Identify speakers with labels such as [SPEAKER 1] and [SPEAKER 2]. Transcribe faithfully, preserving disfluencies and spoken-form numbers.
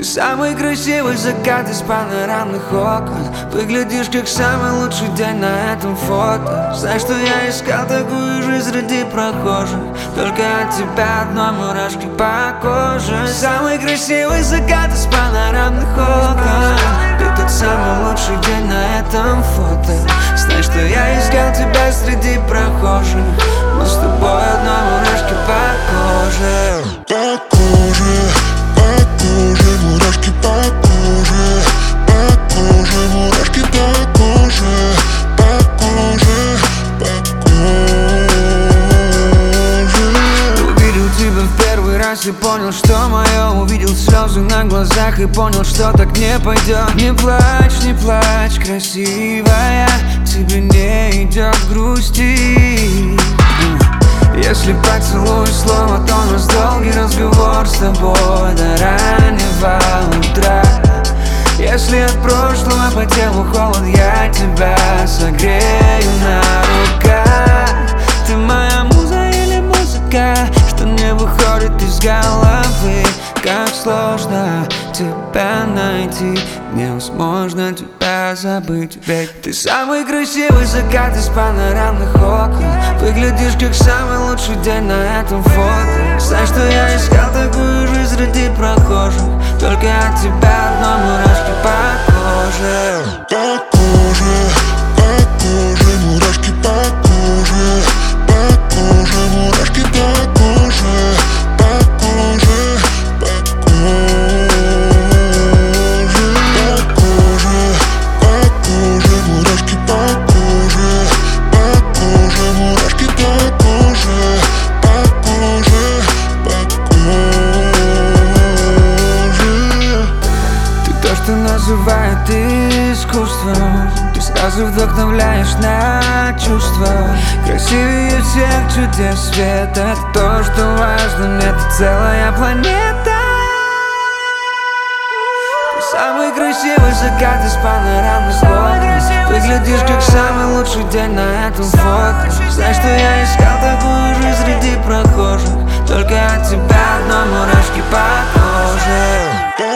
[SPEAKER 1] Ты самый красивый закат из панорамных окон. Выглядишь как самый лучший день на этом фото. Знаешь, что я искал такую жизнь среди прохожих, только от тебя одной мурашки по коже. Самый красивый закат из панорамных окон. Ты тот самый лучший день на этом фото. Знаешь, что я искал тебя среди прохожих, но с тобой одной мурашки по коже.
[SPEAKER 2] По коже, по коже, мурашки по коже, по коже, мурашки по коже, по коже, по коже.
[SPEAKER 1] Увидел тебя в первый раз и понял, что мое. Увидел слезы на глазах и понял, что так не пойдет. Не плачь, не плачь, красивая, тебе не идет грусти. Если поцелуй слово, то у нас долгий разговор с тобой до раннего утра. Если от прошлого по телу холод, я тебя согрею на руках. Ты моя муза или музыка, что не выходит из головы. Как сложно тебя найти, невозможно тебя забыть. Ведь ты самый красивый закат из панорамных окон. Выглядишь как самый лучший день на этом фото. Знаешь, что я искал такую жизнь среди прохожих, только от тебя одной мурашки по коже.
[SPEAKER 2] По коже, по коже, мурашки по коже, по коже, мурашки по коже, по коже, по коже, по коже, по коже, мурашки по коже, по коже, мурашки по коже, по коже, по коже.
[SPEAKER 1] Ты то, что называют искусством. Ты сразу вдохновляешь на чувства. Красивее всех чудес света. То, что важно мне, ты целая планета. Ты самый красивый закат из панорамных окон. Выглядишь как самый лучший день на этом фото. Знаешь, что я искал такую жизнь среди прохожих, только от тебя одной мурашки по коже.